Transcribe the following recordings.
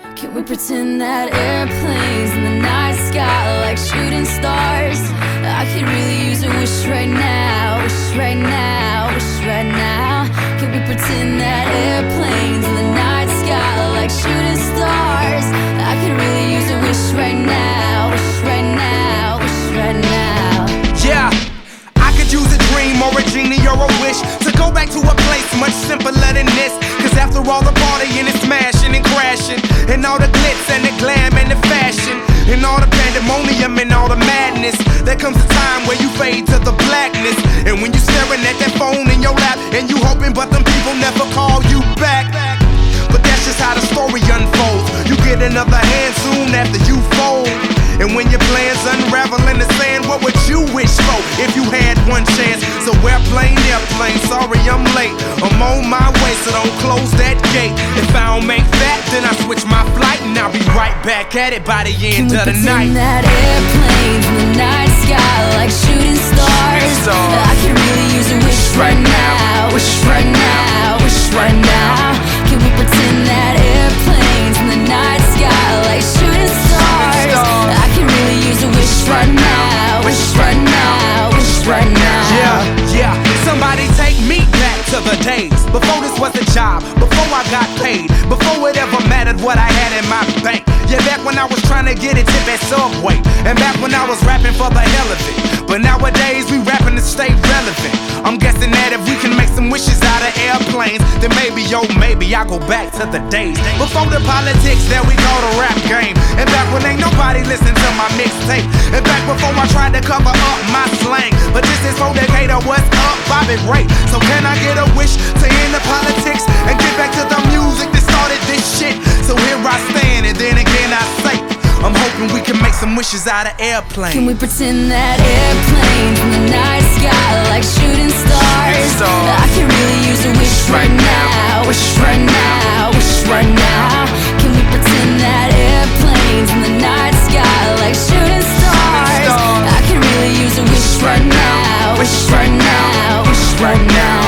Can we pretend that airplanes in the night sky are like shooting stars? I could really use a wish right now, wish right now, wish right now. Can we pretend that airplanes in the night sky are like shooting stars? I could really use a wish right now, wish right now, wish right now. Yeah, I could use a dream or a genie or a wish to go back to a place much simpler than this. Cause after all the partying and smashing and crashing, and all the glitz and the glam and the fashion, and all the pandemonium and all the madness, there comes a time where you fade to the blackness. And when you staring at that phone in your lap, and you hoping but them people never call you back. But that's just how the story unfolds. You get another hand soon after you fold. And when your plans unravel in the sand, what would you wish for if you had one chance? So airplane, sorry I'm late. I'm on my way, so don't close that gate. If I don't make that, then I switch my flight, and I'll be right back at it by the end of the night. Can we pretend that airplanes in the night sky like shooting stars? I can really use a wish right now, wish right now, wish right now. Can we pretend that airplanes in the night sky like shooting stars? I can really use a wish right now, wish right now, wish right now. Yeah, somebody take me back to the days before this was a job, before I got paid, before it ever mattered what I had in my bank. Yeah, back when I was trying to get a tip at Subway, and back when I was rapping for the hell of it. But nowadays we rapping to stay relevant. I'm guessing that if we can make some wishes out of airplanes, then maybe, yo, maybe I'll go back to the days before the politics that we call the rap game. And back when ain't nobody listened to my mixtape. And back before I tried to cover up my slang. But this is for Decatur, what's up, Bobby Ray? So can I get a wish to end the politics and get back to the music that started this shit? So here I stand, and then again I say, I'm hoping we can make some wishes out of airplanes. Can we pretend that airplanes in the night sky like shooting stars? I can really use a wish right now, wish right now, wish right now. Can we pretend that airplanes in the night sky like shooting stars? I can really use a wish right now, wish right now, wish right now.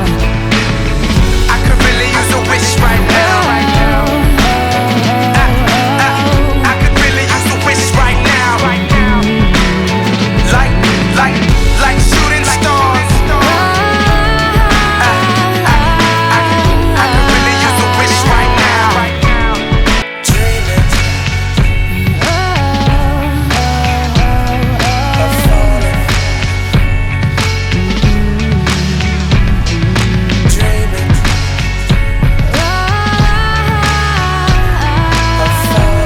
I could really use a wish right now. Like shooting stars. I could really use a wish right now. Dreaming of falling. Dreaming of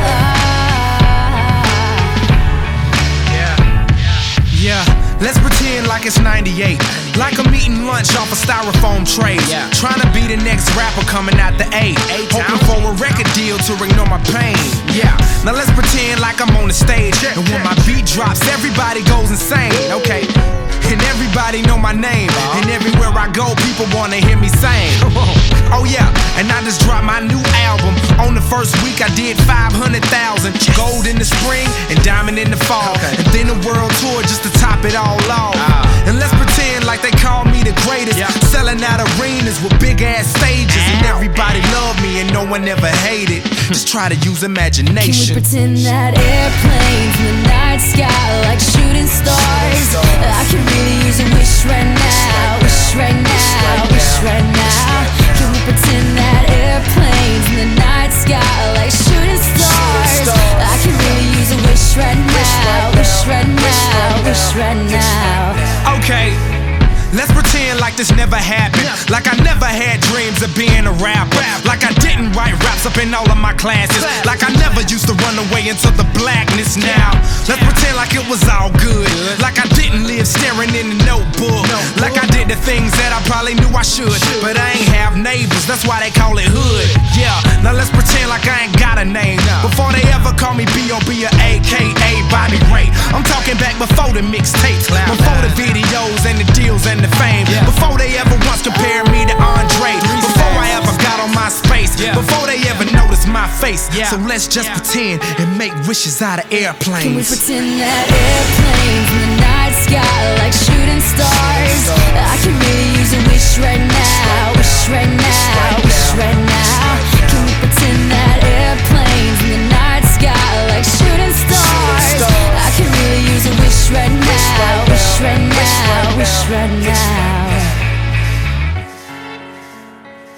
falling. Yeah. Let's pretend like it's 98. Like I'm eating lunch off a styrofoam tray. Trying to be the next rapper coming out the A. Hoping for a record deal to ignore my pain. Yeah, now let's pretend like I'm on the stage. And when my beat drops, everybody goes insane. Okay, and everybody know my name. And everywhere I go, people wanna hear me sing. Oh yeah, and I just dropped my new album. On the first week I did 500,000. Gold in the spring and diamond in the fall. And then a world tour just to top it all off. And let's pretend like they call me the greatest. Selling out arenas with big ass stages. And everybody love me and no one ever hated. Just try to use imagination. Can we pretend that airplanes in the night sky like shooting stars? I can really use a wish right now, wish right now, wish right now. Can we pretend that airplanes in the night sky like shooting stars? I can really use a wish right now, wish right now, wish right now. Okay, let's pretend like this never happened. Like I never had dreams of being a rapper. Like I didn't write raps up in all of my classes. Like I never used to run away into the blackness now. Let's pretend like it was all good. Like I didn't live staring in the notebook. Like I did the things that I probably knew I should. But I ain't have neighbors, that's why they call it hood. Yeah, now let's pretend like I ain't got a name. Before they ever call me B.O.B. or A.K.A. Bobby Ray. I'm talking back before the mixtapes, before the videos and the deals and the fame. Before they ever once compared me to Andre. Before I ever got on my space. Before they ever noticed my face. So let's just pretend and make wishes out of airplanes. Can we pretend that airplanes in the night sky like shooting stars? I can really use a wish right now, wish right now, wish right now. Can we pretend that airplanes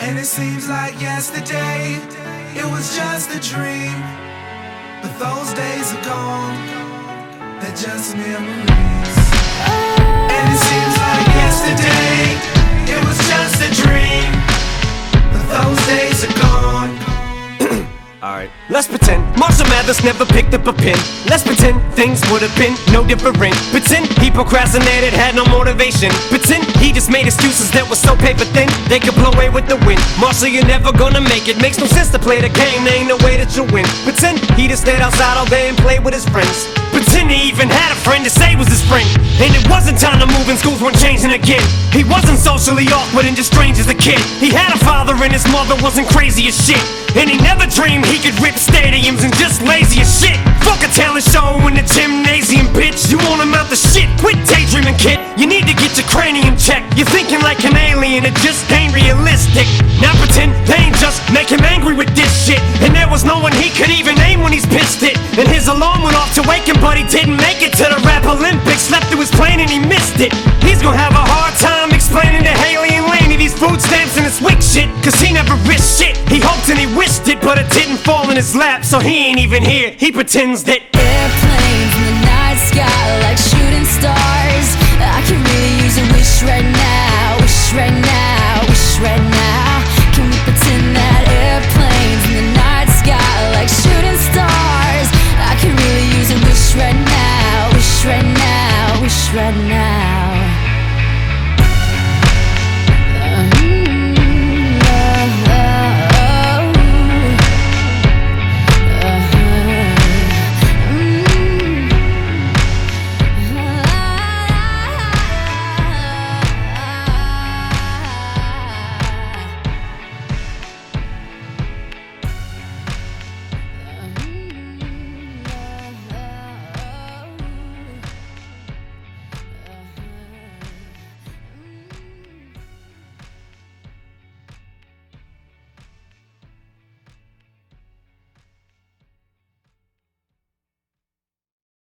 And it seems like yesterday, it was just a dream. But those days are gone, they're just memories. And it seems like yesterday, it was just a dream. But those days are gone. Alright, let's pretend Marshall Mathers never picked up a pen. Let's pretend things would have been no different. Pretend he procrastinated, had no motivation. Pretend he just made excuses that were so paper thin they could blow away with the wind. Marshall, you're never gonna make it. Makes no sense to play the game, there ain't no way that you'll win. Pretend he just stayed outside all day and played with his friends. Pretend he even had a friend to say was his friend. And it wasn't time to move and schools weren't changing again. He wasn't socially awkward and just strange as a kid. He had a father and his mother wasn't crazy as shit. And he never dreamed he could rip stadiums and just lazy as shit. Fuck a talent show in the gymnasium, bitch. You won't amount to shit. Quit daydreaming, kid. You need to get your cranium checked. You're thinking like an alien, it just ain't realistic. Now pretend they ain't just make him angry with this shit. And there was no one he could even name when he's pissed it. And his alarm went off to wake him, but he didn't make it to the rap Olympics. Slept through his plane and he missed it. He's gonna have a hard time explaining to Haley and Laney these food stamps and this wick shit, cause he never risked shit. He hoped and he wished it, but it didn't fall in his lap, so he ain't even here. He pretends that airplanes in the night sky like shooting stars. I can really use a wish right now, wish right now, wish right now. Can we pretend that airplanes in the night sky like shooting stars? I can really use a wish right now, wish right now, wish right now.